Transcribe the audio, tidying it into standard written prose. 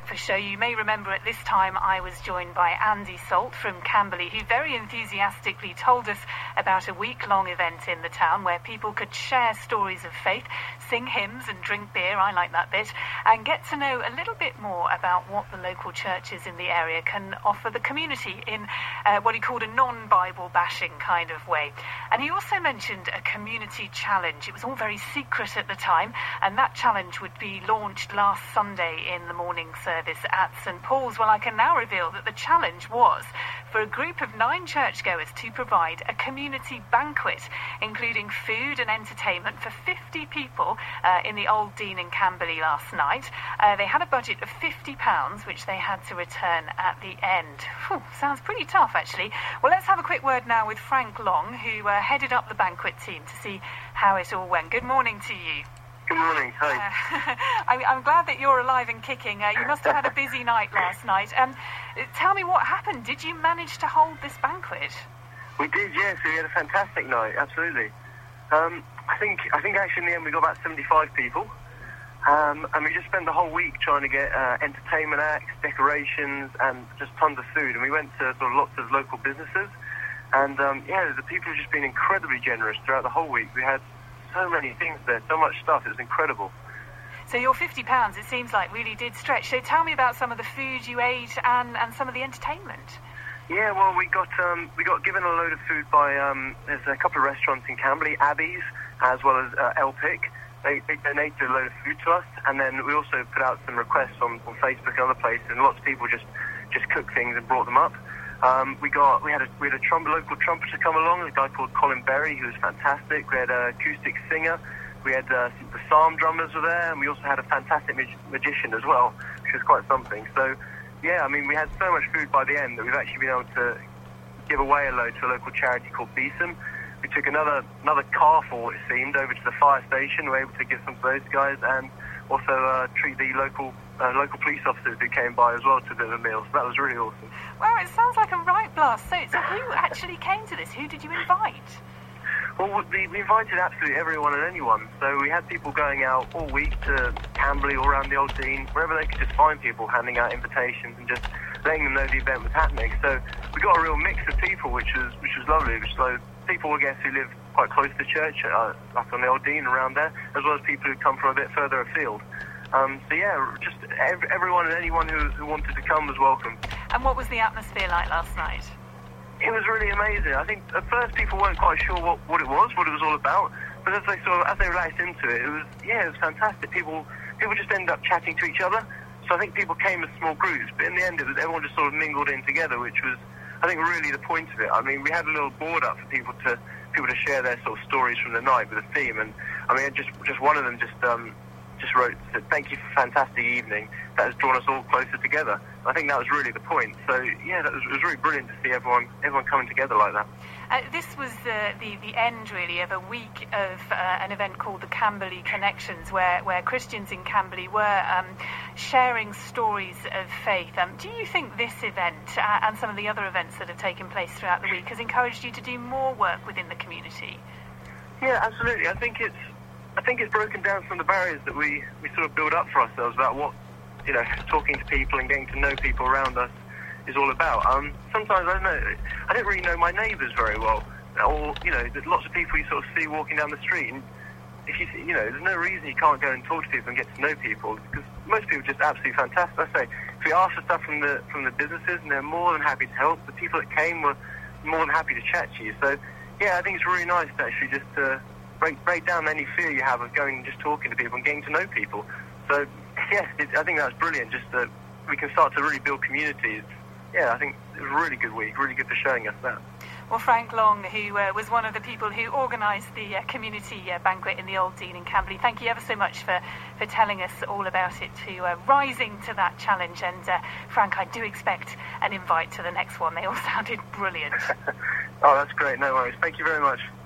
Breakfast Show. You may remember at this time I was joined by Andy Salt from Camberley, who very enthusiastically told us about a week-long event in the town where people could share stories of faith, sing hymns and drink beer, I like that bit, and get to know a little bit more about what the local churches in the area can offer the community in what he called a non-Bible bashing kind of way. And he also mentioned a community challenge. It was all very secret at the time, and that challenge would be launched last Sunday in the morning service at St Paul's. Well, I can now reveal that the challenge was for a group of 9 churchgoers to provide a community banquet, including food and entertainment for 50 people in the Old Dean in Camberley last night. They had a budget of £50, which they had to return at the end. Whew, sounds pretty tough, actually. Well, let's have a quick word now with Frank Long, who headed up the banquet team to see how it all went. Good morning to you. Good morning. Hi. I'm glad that you're alive and kicking. You must have had a busy night last night. Tell me what happened. Did you manage to hold this banquet? We did, yes. We had a fantastic night, absolutely. I think actually in the end we got about 75 people. And we just spent the whole week trying to get entertainment acts, decorations, and just tons of food. And we went to sort of lots of local businesses. And the people have just been incredibly generous throughout the whole week. We had so many things there, so much stuff. It was incredible. So your £50, it seems like, really did stretch. So tell me about some of the food you ate and some of the entertainment. Yeah, well, we got given a load of food by there's a couple of restaurants in Camberley, Abbey's, as well as Elpic. They donated a load of food to us, and then we also put out some requests on Facebook and other places, and lots of people just cooked things and brought them up. We had a local trumpeter come along, a guy called Colin Berry, who was fantastic. We had an acoustic singer. We had the psalm drummers were there, and we also had a fantastic magician as well, which was quite something. So, yeah, I mean, we had so much food by the end that we've actually been able to give away a load to a local charity called Beeson. We took another car full, it seemed, over to the fire station. We were able to give some to those guys, and also treat the local police officers who came by as well to a bit of a meal. So that was really awesome. Wow, it sounds like a right blast. So who actually came to this? Who did you invite? Well, we invited absolutely everyone and anyone. So we had people going out all week to Camberley, all around the Old Dean, wherever they could just find people, handing out invitations and just letting them know the event was happening. So we got a real mix of people, which was lovely. So people, I guess, who live quite close to church, up on the Old Dean, around there, as well as people who come from a bit further afield. So yeah, just everyone and anyone who wanted to come was welcome. And what was the atmosphere like last night? It was really amazing. I think at first people weren't quite sure what it was all about. But as they relaxed into it, it was fantastic. People just ended up chatting to each other. So I think people came in small groups, but in the end everyone just sort of mingled in together, which was, I think, really the point of it. I mean, we had a little board up for people to share their sort of stories from the night with a theme, and I mean, just one of them just wrote, said, "Thank you for a fantastic evening that has drawn us all closer together." I think that was really the point. So yeah, it was really brilliant to see everyone coming together like that. This was the end, really, of a week of an event called the Camberley Connections, where Christians in Camberley were sharing stories of faith. Do you think this event and some of the other events that have taken place throughout the week has encouraged you to do more work within the community? Yeah, absolutely. I think it's broken down some of the barriers that we sort of build up for ourselves about what, talking to people and getting to know people around us is all about. Sometimes I don't really know my neighbours very well, or there's lots of people you sort of see walking down the street, and if there's no reason you can't go and talk to people and get to know people, because most people are just absolutely fantastic. I say, if we ask for stuff from the businesses, and they're more than happy to help. The people that came were more than happy to chat to you. So yeah, I think it's really nice to actually just break down any fear you have of going and just talking to people and getting to know people. So yeah, I think that's brilliant, just that we can start to really build communities. Yeah, I think it was a really good week, really good for showing us that. Well, Frank Long, who was one of the people who organised the community banquet in the Old Dean in Camberley, thank you ever so much for telling us all about it, to rising to that challenge. And Frank, I do expect an invite to the next one. They all sounded brilliant. Oh, that's great. No worries. Thank you very much.